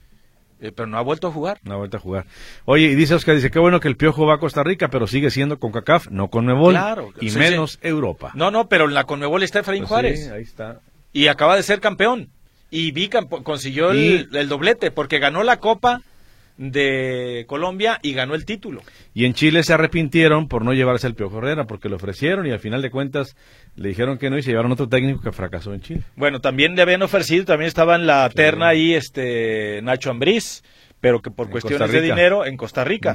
Pero no ha vuelto a jugar. No ha vuelto a jugar. Oye, y dice Oscar, qué bueno que el Piojo va a Costa Rica, pero sigue siendo CONCACAF, no CONMEBOL. Claro. Y menos Europa. No, pero en la CONMEBOL está Efraín Juárez. Sí, ahí está. Y acaba de ser campeón. Y consiguió el doblete, porque ganó la Copa de Colombia y ganó el título. Y en Chile se arrepintieron por no llevarse al Piojo Herrera, porque lo ofrecieron y al final de cuentas le dijeron que no y se llevaron otro técnico que fracasó en Chile. Bueno, también le habían ofrecido, también estaba en la terna ahí Nacho Ambriz, pero que por cuestiones de dinero en Costa Rica.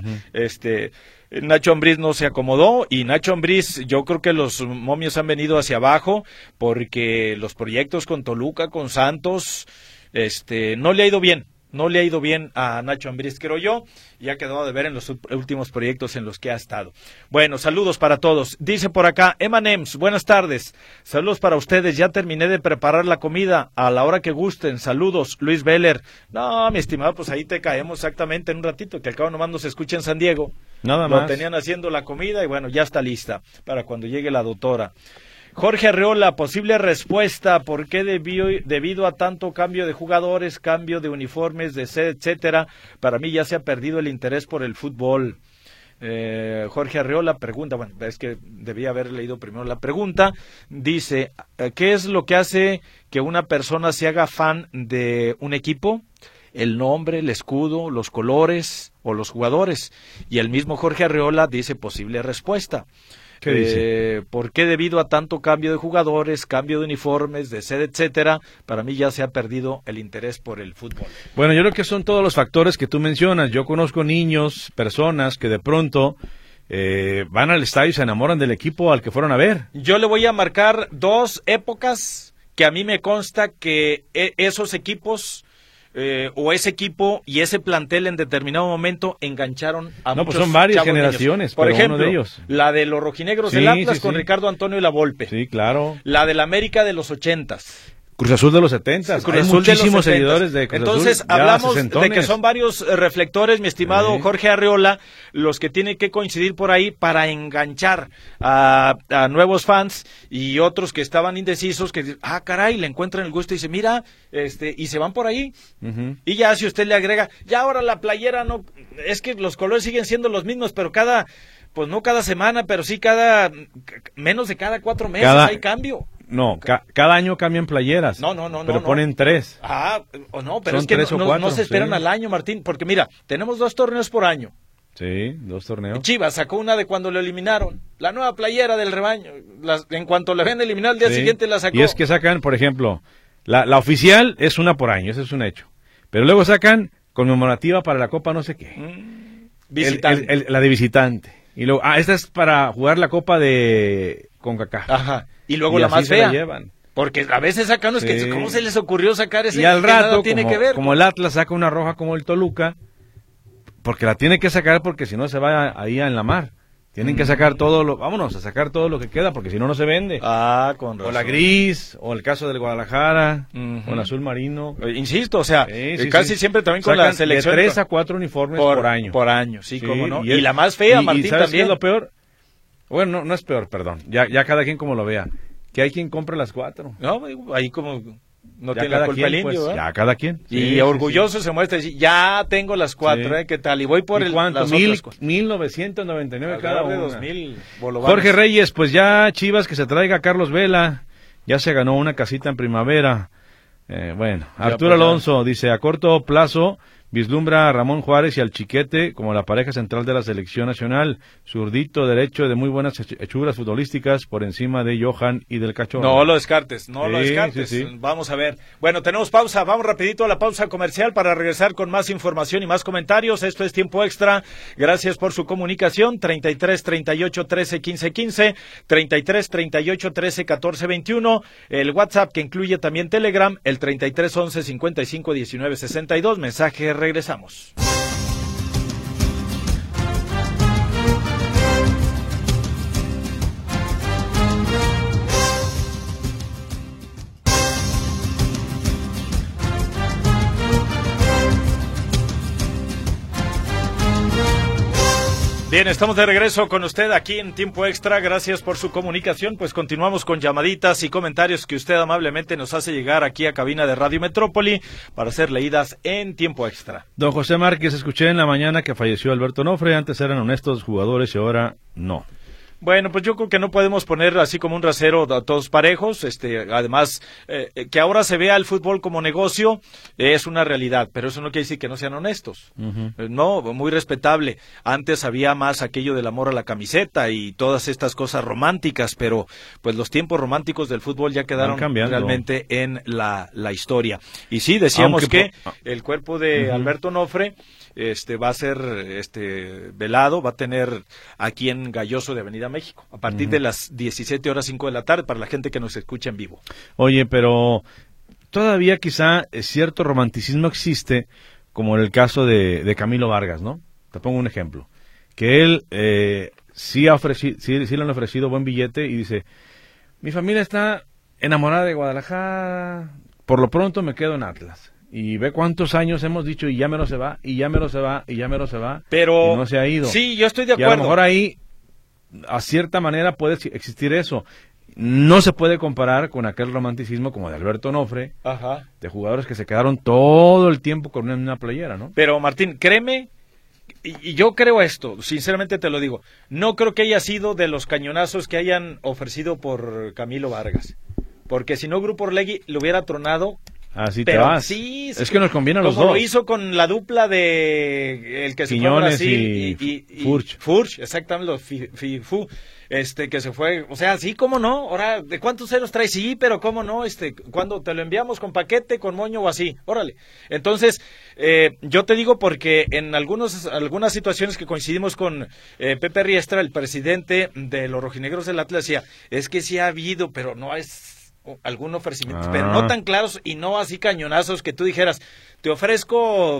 Nacho Ambriz no se acomodó y Nacho Ambriz, yo creo que los momios han venido hacia abajo porque los proyectos con Toluca, con Santos, no le ha ido bien. No le ha ido bien a Nacho Ambriz, creo yo, y ha quedado de ver en los últimos proyectos en los que ha estado. Bueno, saludos para todos. Dice por acá, Emanems, buenas tardes. Saludos para ustedes, ya terminé de preparar la comida a la hora que gusten. Saludos, Luis Veller. No, mi estimado, pues ahí te caemos exactamente en un ratito, que al cabo nomás nos escucha en San Diego. Nada más. Lo tenían haciendo la comida y bueno, ya está lista para cuando llegue la doctora. Jorge Arreola, posible respuesta, ¿por qué debido a tanto cambio de jugadores, cambio de uniformes, de sede, etcétera? Para mí ya se ha perdido el interés por el fútbol. Jorge Arreola pregunta, bueno, es que debía haber leído primero la pregunta, dice, ¿qué es lo que hace que una persona se haga fan de un equipo? El nombre, el escudo, los colores o los jugadores. Y el mismo Jorge Arreola dice posible respuesta. ¿Qué dice? ¿Por qué debido a tanto cambio de jugadores, cambio de uniformes, de sede, etcétera? Para mí ya se ha perdido el interés por el fútbol. Bueno, yo creo que son todos los factores que tú mencionas. Yo conozco niños, personas que de pronto van al estadio y se enamoran del equipo al que fueron a ver. Yo le voy a marcar 2 épocas que a mí me consta que esos equipos... o ese equipo y ese plantel en determinado momento engancharon a muchos pues son varias chavos generaciones, niños. Por pero ejemplo, uno de ellos. La de los rojinegros del Atlas con Ricardo Antonio Lavolpe. Sí, claro. La del América de los 80s. Cruz Azul de los 70. Cruz Hay Azul muchísimos de los 70s. seguidores de Cruz Entonces, Azul. hablamos de que son varios reflectores, mi estimado Jorge Arreola, los que tienen que coincidir por ahí para enganchar a nuevos fans y otros que estaban indecisos, que dicen, caray, le encuentran el gusto y dicen, mira, y se van por ahí. Y ya si usted le agrega, ya ahora la playera no, es que los colores siguen siendo los mismos, pero pues no cada semana, pero sí menos de cada 4 meses hay cambio. No, cada año cambian playeras. No. Pero ponen 3. No, pero son es que 3 o 4, no se esperan al año, Martín, porque mira, tenemos 2 torneos por año. Sí, 2 torneos. Chivas sacó una de cuando lo eliminaron, la nueva playera del rebaño. En cuanto la habían eliminado, al día siguiente la sacó. Y es que sacan, por ejemplo, la oficial es una por año, ese es un hecho. Pero luego sacan conmemorativa para la Copa no sé qué. Visitante. La de visitante. Y luego, esta es para jugar la Copa de CONCACAF. Ajá. Y luego la más fea. La llevan. Porque a veces sacan unos que, ¿cómo se les ocurrió sacar ese? Y al rato, tiene que ver. Como el Atlas saca una roja como el Toluca, porque la tiene que sacar porque si no se va ahí en la mar. Tienen que sacar vámonos a sacar todo lo que queda porque si no, no se vende. Con razón. O la gris, o el caso del Guadalajara, o el azul marino. Insisto, o sea, casi siempre también con la selección. De 3 a 4 uniformes por año. Por año, sí, cómo no. Y la más fea, Martín, ¿sabes también. ¿Qué es lo peor? Bueno, no es peor, perdón. Ya cada quien como lo vea. Que hay quien compre las 4. No, ahí como no ya tiene la culpa el indio, pues, ya cada quien. Y orgulloso se muestra, ya tengo las 4, ¿qué tal? Y voy por las 1999 cada de una. 2000 bolovanes. Jorge Reyes, pues ya Chivas que se traiga a Carlos Vela. Ya se ganó una casita en primavera. Arturo Alonso dice, a corto plazo vislumbra a Ramón Juárez y al Chiquete como la pareja central de la selección nacional, zurdito derecho de muy buenas hechuras futbolísticas por encima de Johan y del Cachorro. No lo descartes. Sí. Vamos a ver. Bueno, tenemos pausa, vamos rapidito a la pausa comercial para regresar con más información y más comentarios. Esto es Tiempo Extra. Gracias por su comunicación. 33 38 13 15 15, 33 38 13 14 21, el WhatsApp que incluye también Telegram, el 33 11 55 19 62, mensaje. Regresamos. Bien, estamos de regreso con usted aquí en Tiempo Extra. Gracias por su comunicación. Pues continuamos con llamaditas y comentarios que usted amablemente nos hace llegar aquí a cabina de Radio Metrópoli para ser leídas en Tiempo Extra. Don José Márquez, escuché en la mañana que falleció Alberto Nofre. Antes eran honestos jugadores y ahora no. Bueno, pues yo creo que no podemos poner así como un rasero a todos parejos. Además, que ahora se vea el fútbol como negocio es una realidad, pero eso no quiere decir que no sean honestos. No, muy respetable. Antes había más aquello del amor a la camiseta y todas estas cosas románticas, pero pues los tiempos románticos del fútbol ya quedaron realmente en la historia. Y sí, decíamos que el cuerpo de Alberto Onofre va a ser velado, va a tener aquí en Galloso de Avenida México, a partir de las 17:05 de la tarde, para la gente que nos escucha en vivo. Oye, pero todavía quizá cierto romanticismo existe, como en el caso de Camilo Vargas, ¿no? Te pongo un ejemplo, que él sí le han ofrecido buen billete y dice, mi familia está enamorada de Guadalajara, por lo pronto me quedo en Atlas. Y ve cuántos años hemos dicho y ya menos se va, y ya menos se va, y ya menos se va, pero y no se ha ido. Sí, yo estoy de acuerdo. Y a lo mejor ahí, a cierta manera, puede existir eso. No se puede comparar con aquel romanticismo como de Alberto Onofre, de jugadores que se quedaron todo el tiempo con una playera, ¿no? Pero Martín, créeme, y yo creo esto, sinceramente te lo digo, no creo que haya sido de los cañonazos que hayan ofrecido por Camilo Vargas, porque si no Grupo Orlegui lo hubiera tronado. Así te vas. Sí, es que nos conviene a los dos. Como lo hizo con la dupla de el que se Quiñones fue a Brasil y Furch. Furch, exactamente, los Fifu, que se fue, o sea, sí, cómo no, ahora, ¿de cuántos ceros traes? Sí, pero cómo no, cuando te lo enviamos con paquete, con moño o así, órale. Entonces, yo te digo porque en algunas situaciones que coincidimos con Pepe Riestra, el presidente de los rojinegros del Atlas, decía, es que sí ha habido, pero no es algún ofrecimiento, pero no tan claros y no así cañonazos que tú dijeras, te ofrezco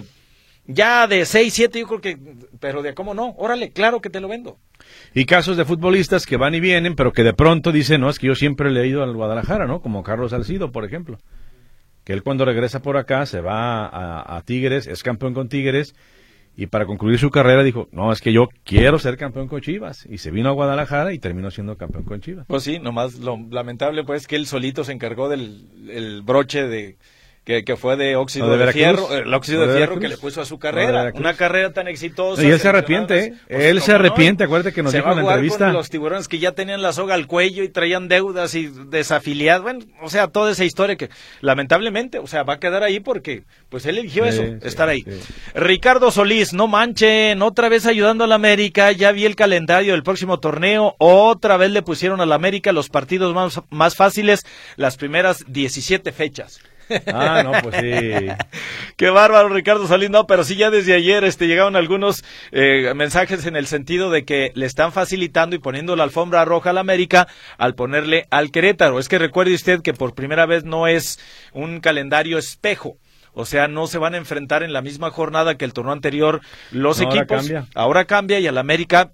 ya de 6, 7, yo creo que, pero de cómo no, órale, claro que te lo vendo. Y casos de futbolistas que van y vienen, pero que de pronto dicen, no, es que yo siempre le he ido al Guadalajara, ¿no? Como Carlos Salcido, por ejemplo, que él cuando regresa por acá se va a Tigres, es campeón con Tigres, y para concluir su carrera dijo, no, es que yo quiero ser campeón con Chivas. Y se vino a Guadalajara y terminó siendo campeón con Chivas. Pues sí, nomás lo lamentable pues que él solito se encargó del broche que fue de óxido de fierro, el óxido de fierro que le puso a su carrera, una carrera tan exitosa. Y él se arrepiente, él se arrepiente, acuérdate que nos dijo en la entrevista. Con los Tiburones que ya tenían la soga al cuello y traían deudas y desafiliados, bueno, o sea, toda esa historia que lamentablemente, o sea, va a quedar ahí porque pues él eligió estar ahí. Sí. Ricardo Solís, no manchen, otra vez ayudando a la América, ya vi el calendario del próximo torneo, otra vez le pusieron a la América los partidos más fáciles, las primeras 17 fechas. No, pues sí. Qué bárbaro, Ricardo Solís. No, pero sí, ya desde ayer llegaron algunos mensajes en el sentido de que le están facilitando y poniendo la alfombra roja al América al ponerle al Querétaro. Es que recuerde usted que por primera vez no es un calendario espejo. O sea, no se van a enfrentar en la misma jornada que el torneo anterior los equipos. Ahora cambia y al América,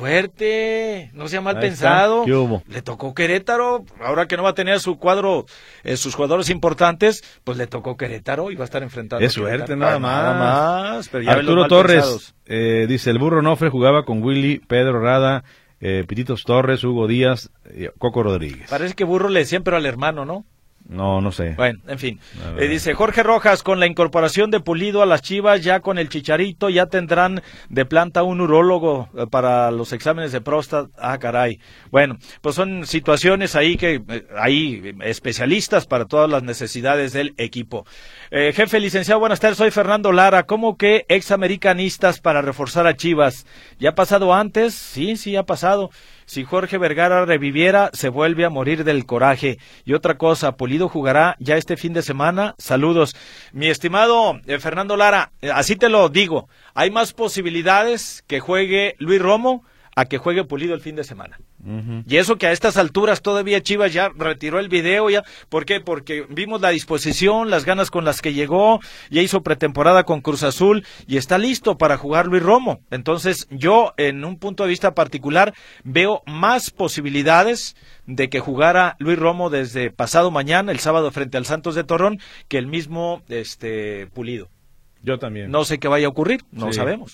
suerte, no sea mal pensado. ¿Qué hubo? Le tocó Querétaro, ahora que no va a tener su cuadro, sus jugadores importantes, pues le tocó Querétaro y va a estar enfrentando. Es suerte, nada más. Pero ya Arturo Torres dice, el Burro Onofre jugaba con Willy, Pedro Rada, Pititos Torres, Hugo Díaz, Coco Rodríguez. Parece que Burro le decían, pero al hermano, ¿no? No sé. Bueno, en fin. Dice Jorge Rojas, con la incorporación de Pulido a las Chivas, ya con el Chicharito, ya tendrán de planta un urólogo para los exámenes de próstata. Ah, caray. Bueno, pues son situaciones ahí que hay especialistas para todas las necesidades del equipo. Jefe licenciado, buenas tardes, soy Fernando Lara. ¿Cómo que examericanistas para reforzar a Chivas? ¿Ya ha pasado antes? Sí, ha pasado. Si Jorge Vergara reviviera, se vuelve a morir del coraje. Y otra cosa, Pulido jugará ya este fin de semana. Saludos. Mi estimado Fernando Lara, así te lo digo, hay más posibilidades que juegue Luis Romo a que juegue Pulido el fin de semana. Y eso que a estas alturas todavía Chivas ya retiró el video, ya. ¿Por qué? Porque vimos la disposición, las ganas con las que llegó, ya hizo pretemporada con Cruz Azul y está listo para jugar Luis Romo. Entonces yo, en un punto de vista particular, veo más posibilidades de que jugara Luis Romo desde pasado mañana, el sábado, frente al Santos de Torreón, que el mismo Pulido. Yo también. No sé qué vaya a ocurrir, no sabemos.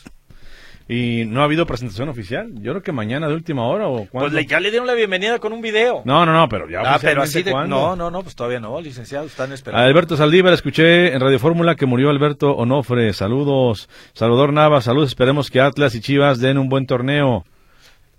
¿Y no ha habido presentación oficial? Yo creo que mañana de última hora o cuándo. Pues ya le dieron la bienvenida con un video. No, pero ya pero así ¿cuándo? No, pues todavía no, licenciado, están esperando. Alberto Saldívar, escuché en Radio Fórmula que murió Alberto Onofre. Saludos. Salvador Nava, saludos. Esperemos que Atlas y Chivas den un buen torneo.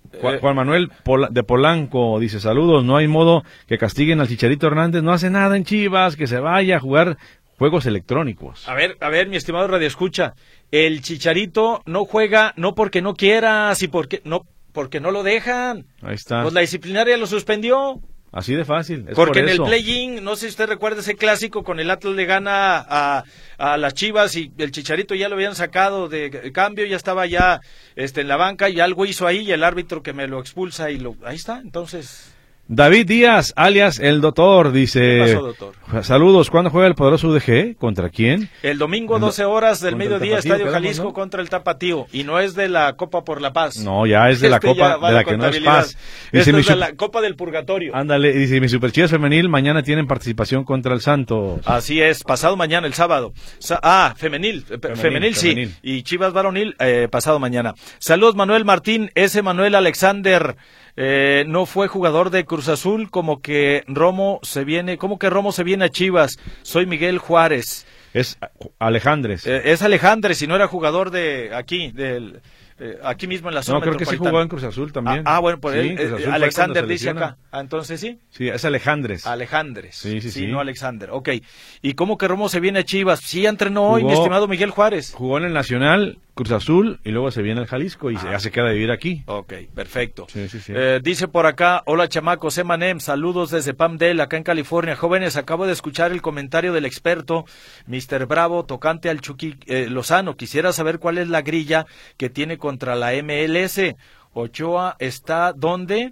Juan Manuel de Polanco dice, saludos, no hay modo que castiguen al Chicharito Hernández, no hace nada en Chivas, que se vaya a jugar juegos electrónicos. A ver, mi estimado Radio Escucha, el Chicharito no juega no porque no quiera, sino porque no lo dejan. Ahí está. Pues la disciplinaria lo suspendió. Así de fácil. Porque en el play-in, no sé si usted recuerda ese clásico, con el Atlas le gana a las Chivas y el Chicharito ya lo habían sacado de cambio, ya estaba ya en la banca y algo hizo ahí y el árbitro que me lo expulsa y ahí está, entonces... David Díaz, alias El Doctor, dice... ¿Qué pasó, doctor? Saludos, ¿cuándo juega el poderoso UDG? ¿Contra quién? El domingo, 12 horas del mediodía, Estadio Jalisco, ¿no? contra el Tapatío. Y no es de la Copa por la Paz. No, ya es de la Copa, de la que no es paz. Esto es de la Copa del Purgatorio. Ándale, dice, mi Superchivas femenil mañana tienen participación contra el Santos. Así es, pasado mañana, el sábado. Femenil, sí. Y Chivas varonil, pasado mañana. Saludos, Manuel Martín, ese Manuel Alexander... no fue jugador de Cruz Azul, como que Romo se viene a Chivas. Soy Miguel Juárez. Es Alejandres. Es Alejandres, y no era jugador de aquí, aquí mismo en la zona metropolitana. No, creo que sí jugó en Cruz Azul también. Bueno, por sí, él, Alexander dice acá. Entonces sí. Sí, es Alejandres. Sí, no Alexander. Ok. ¿Y cómo que Romo se viene a Chivas? Sí, entrenó hoy, mi estimado Miguel Juárez. Jugó en el Nacional, Cruz Azul, y luego se viene al Jalisco y ya se queda a vivir aquí. Ok, perfecto. Sí. Dice por acá, hola chamacos, Emanem, saludos desde Palmdale, acá en California. Jóvenes, acabo de escuchar el comentario del experto, Mr. Bravo, tocante al Chucky Lozano. Quisiera saber cuál es la grilla que tiene contra la MLS. Ochoa está, ¿dónde?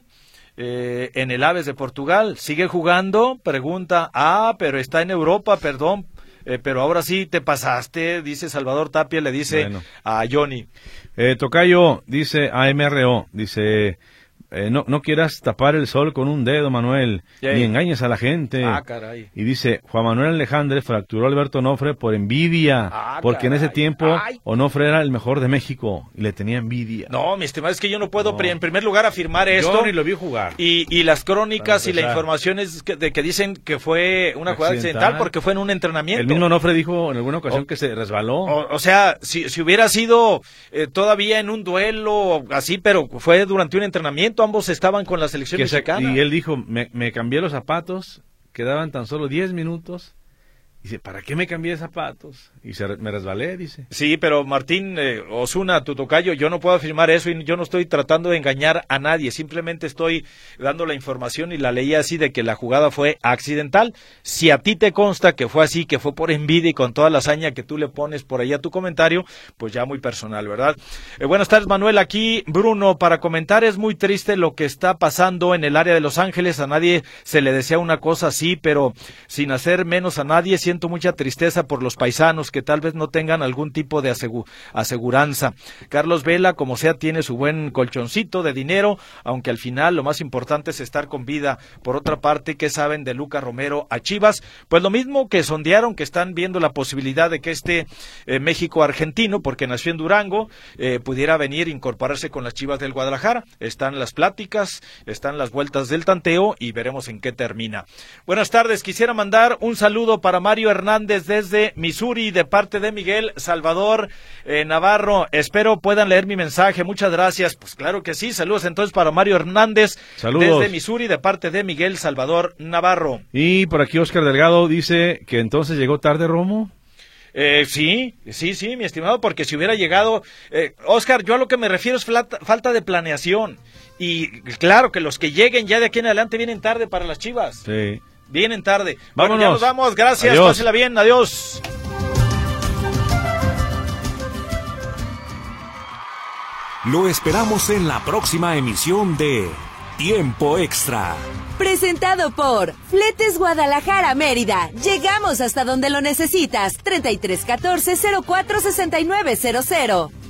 En el Aves de Portugal. ¿Sigue jugando? Pregunta. Pero está en Europa, perdón. Pero ahora sí te pasaste, dice Salvador Tapia, le dice a Johnny. Tocayo, dice AMRO, dice... no quieras tapar el sol con un dedo, Manuel, ni engañes a la gente. Caray. Y dice, Juan Manuel Alejandre fracturó a Alberto Onofre por envidia, porque en ese tiempo Onofre era el mejor de México y le tenía envidia. No, mi estimado, es que yo no puedo en primer lugar afirmar esto. Yo ni lo vi jugar. Y las crónicas y la información es de que dicen que fue una jugada accidental porque fue en un entrenamiento. El mismo Onofre dijo en alguna ocasión que se resbaló. O sea, si hubiera sido todavía en un duelo así, pero fue durante un entrenamiento, ambos estaban con la selección mexicana. Y él dijo, me cambié los zapatos, quedaban tan solo 10 minutos. Dice, ¿para qué me cambié de zapatos? Y me resbalé, dice. Sí, pero Martín Osuna, tu tocayo, yo no puedo afirmar eso y yo no estoy tratando de engañar a nadie. Simplemente estoy dando la información y la leí así de que la jugada fue accidental. Si a ti te consta que fue así, que fue por envidia y con toda la hazaña que tú le pones por ahí a tu comentario, pues ya muy personal, ¿verdad? Buenas tardes, Manuel. Aquí Bruno, para comentar, es muy triste lo que está pasando en el área de Los Ángeles. A nadie se le desea una cosa así, pero sin hacer menos a nadie, siento mucha tristeza por los paisanos que tal vez no tengan algún tipo de aseguranza. Carlos Vela, como sea, tiene su buen colchoncito de dinero, aunque al final lo más importante es estar con vida. Por otra parte, ¿qué saben de Luca Romero a Chivas? Pues lo mismo que sondearon, que están viendo la posibilidad de que este México argentino, porque nació en Durango, pudiera venir a incorporarse con las Chivas del Guadalajara. Están las pláticas, están las vueltas del tanteo y veremos en qué termina. Buenas tardes, quisiera mandar un saludo para Mario Hernández desde Missouri de parte de Miguel Salvador Navarro. Espero puedan leer mi mensaje. Muchas gracias. Pues claro que sí. Saludos entonces para Mario Hernández. Saludos. Desde Missouri de parte de Miguel Salvador Navarro. Y por aquí Oscar Delgado dice que entonces llegó tarde Romo. Sí, mi estimado, porque si hubiera llegado... Oscar, yo a lo que me refiero es falta de planeación. Y claro que los que lleguen ya de aquí en adelante vienen tarde para las Chivas. Sí. Vienen tarde. Vámonos. Bueno, ya nos vamos. Gracias. Adiós. Pásela bien. Adiós. Lo esperamos en la próxima emisión de Tiempo Extra. Presentado por Fletes Guadalajara Mérida. Llegamos hasta donde lo necesitas. 3314-046900.